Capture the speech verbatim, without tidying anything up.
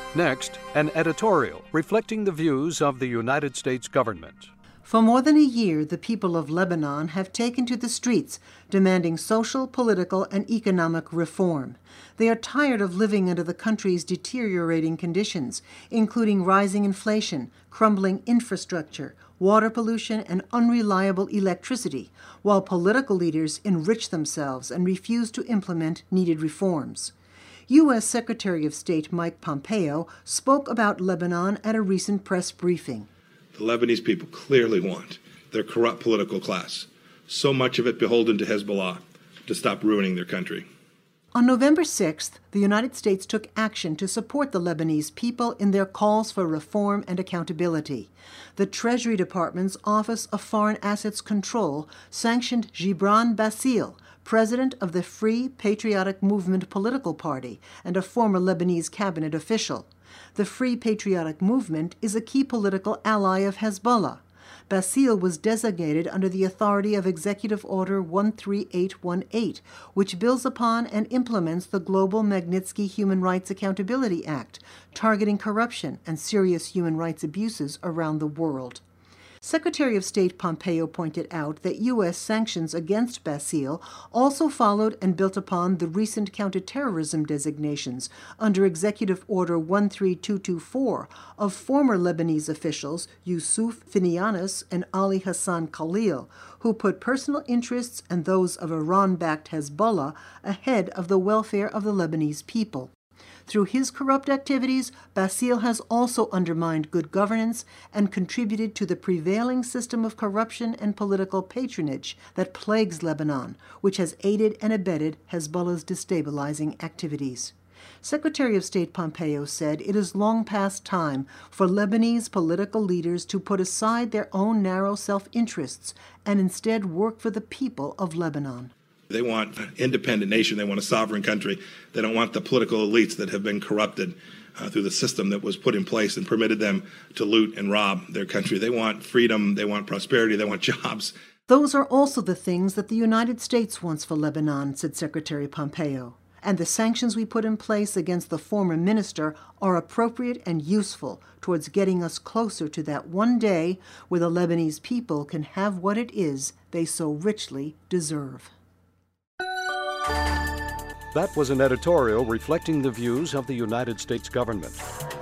Next, an editorial reflecting the views of the United States government. For more than a year, the people of Lebanon have taken to the streets, demanding social, political, and economic reform. They are tired of living under the country's deteriorating conditions, including rising inflation, crumbling infrastructure, water pollution, and unreliable electricity, while political leaders enrich themselves and refuse to implement needed reforms. U S Secretary of State Mike Pompeo spoke about Lebanon at a recent press briefing. The Lebanese people clearly want their corrupt political class, so much of it beholden to Hezbollah, to stop ruining their country. On November sixth, the United States took action to support the Lebanese people in their calls for reform and accountability. The Treasury Department's Office of Foreign Assets Control sanctioned Gibran Bassil, president of the Free Patriotic Movement political party and a former Lebanese cabinet official. The Free Patriotic Movement is a key political ally of Hezbollah. Bassil was designated under the authority of Executive Order one three eight one eight, which builds upon and implements the Global Magnitsky Human Rights Accountability Act, targeting corruption and serious human rights abuses around the world. Secretary of State Pompeo pointed out that U S sanctions against Bassil also followed and built upon the recent counterterrorism designations under Executive Order one three two two four of former Lebanese officials Yusuf Finianis and Ali Hassan Khalil, who put personal interests and those of Iran-backed Hezbollah ahead of the welfare of the Lebanese people. Through his corrupt activities, Bassil has also undermined good governance and contributed to the prevailing system of corruption and political patronage that plagues Lebanon, which has aided and abetted Hezbollah's destabilizing activities. Secretary of State Pompeo said it is long past time for Lebanese political leaders to put aside their own narrow self-interests and instead work for the people of Lebanon. They want an independent nation. They want a sovereign country. They don't want the political elites that have been corrupted uh, through the system that was put in place and permitted them to loot and rob their country. They want freedom. They want prosperity. They want jobs. Those are also the things that the United States wants for Lebanon, said Secretary Pompeo. And the sanctions we put in place against the former minister are appropriate and useful towards getting us closer to that one day where the Lebanese people can have what it is they so richly deserve. That was an editorial reflecting the views of the United States government.